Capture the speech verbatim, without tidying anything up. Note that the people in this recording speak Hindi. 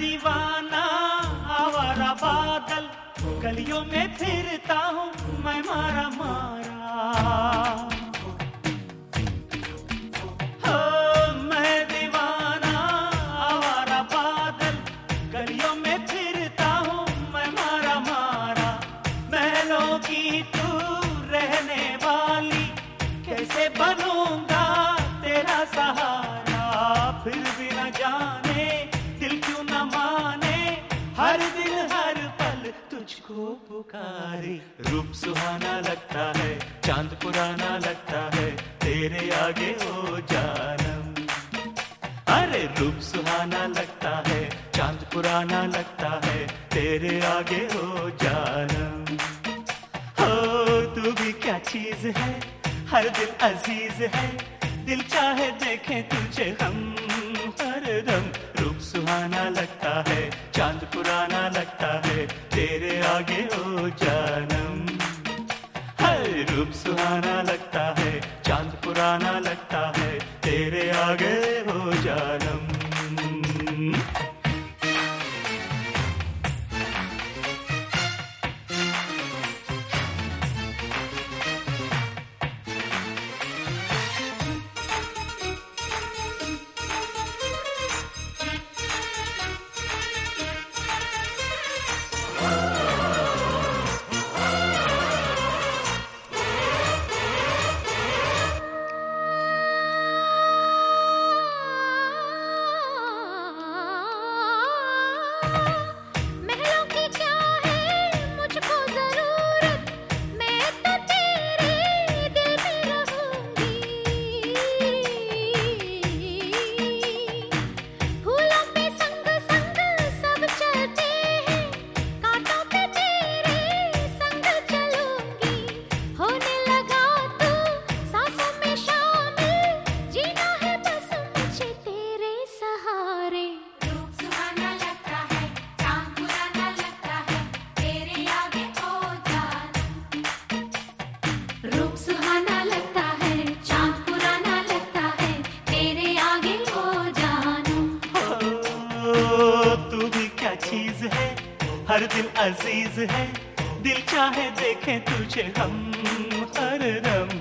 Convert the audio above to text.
दीवाना आवारा बादल, गलियों में फिरता हूँ मैं मारा मारा। हो मैं दीवाना आवारा बादल, गलियों में फिरता हूँ मैं मारा मारा। महलों की तू रहने वाली, कैसे बनूंगा तेरा सहारा। फिर भी न जाने दिल क्यों न माने, हर दिन हर पल तुझको पुकारे। रूप सुहाना लगता है, चांद पुराना लगता है, तेरे आगे ओ जानम। अरे रूप सुहाना लगता है, चांद पुराना लगता है, तेरे आगे ओ जानम। हो तू भी क्या चीज है, हर दिल अजीज है, दिल चाहे देखें तुझे हम हरदम। रूप सुहाना लगता है, चांद पुराना लगता है, तेरे आगे ओ जानम। हर रूप सुहाना लगता है, चांद पुराना लगता है, तेरे आगे ओ जानम। रूप सुहाना लगता है, चांद पुराना लगता है, तेरे आगे ओ जानम। तू भी क्या चीज है, हर दिल अजीज है, दिल चाहे देखें तुझे हम हरदम।